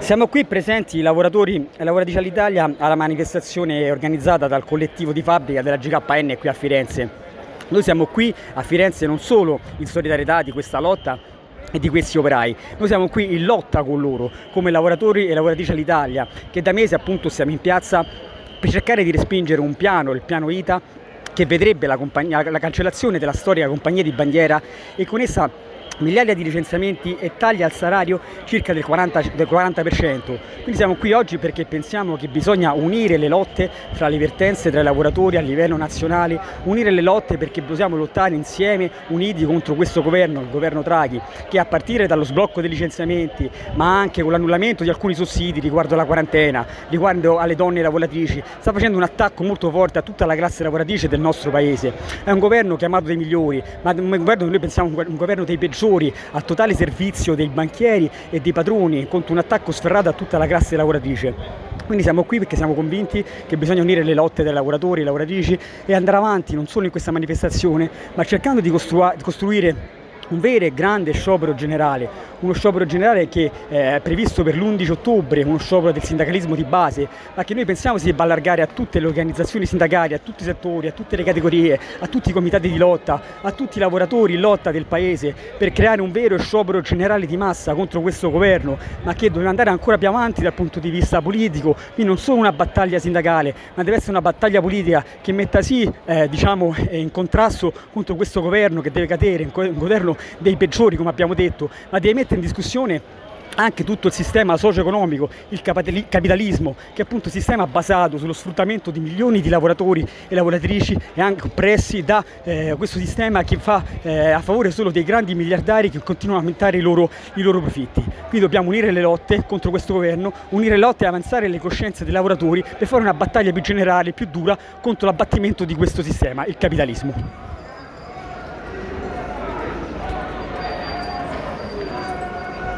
Siamo qui presenti i lavoratori e lavoratrici all'Italia alla manifestazione organizzata dal collettivo di fabbrica della GKN qui a Firenze. Noi siamo qui a Firenze non solo in solidarietà di questa lotta e di questi operai, noi siamo qui in lotta con loro, come lavoratori e lavoratrici all'Italia, che da mesi appunto siamo in piazza per cercare di respingere un piano, il piano ITA, che vedrebbe la cancellazione della storica compagnia di bandiera e con essa migliaia di licenziamenti e tagli al salario circa del 40%. Quindi siamo qui oggi perché pensiamo che bisogna unire le lotte fra le vertenze tra i lavoratori a livello nazionale, unire le lotte perché dobbiamo lottare insieme, uniti contro questo governo, il governo Draghi, che a partire dallo sblocco dei licenziamenti, ma anche con l'annullamento di alcuni sussidi riguardo alla quarantena, riguardo alle donne lavoratrici, sta facendo un attacco molto forte a tutta la classe lavoratrice del nostro paese. È un governo chiamato dei migliori, ma un governo che noi pensiamo un governo dei peggiori, al totale servizio dei banchieri e dei padroni, contro un attacco sferrato a tutta la classe lavoratrice. Quindi siamo qui perché siamo convinti che bisogna unire le lotte dei lavoratori e lavoratrici e andare avanti non solo in questa manifestazione, ma cercando di costruire un vero e grande sciopero generale, uno sciopero generale che è previsto per l'11 ottobre, uno sciopero del sindacalismo di base, ma che noi pensiamo si debba allargare a tutte le organizzazioni sindacali, a tutti i settori, a tutte le categorie, a tutti i comitati di lotta, a tutti i lavoratori in lotta del paese, per creare un vero sciopero generale di massa contro questo governo, ma che deve andare ancora più avanti dal punto di vista politico, quindi non solo una battaglia sindacale, ma deve essere una battaglia politica che metta in contrasto contro questo governo che deve cadere, un governo dei peggiori come abbiamo detto, ma deve mettere in discussione anche tutto il sistema socio-economico, il capitalismo, che è appunto un sistema basato sullo sfruttamento di milioni di lavoratori e lavoratrici e anche oppressi da questo sistema che fa a favore solo dei grandi miliardari che continuano a aumentare i loro profitti. Quindi dobbiamo unire le lotte contro questo governo, unire le lotte e avanzare le coscienze dei lavoratori per fare una battaglia più generale, più dura contro l'abbattimento di questo sistema, il capitalismo.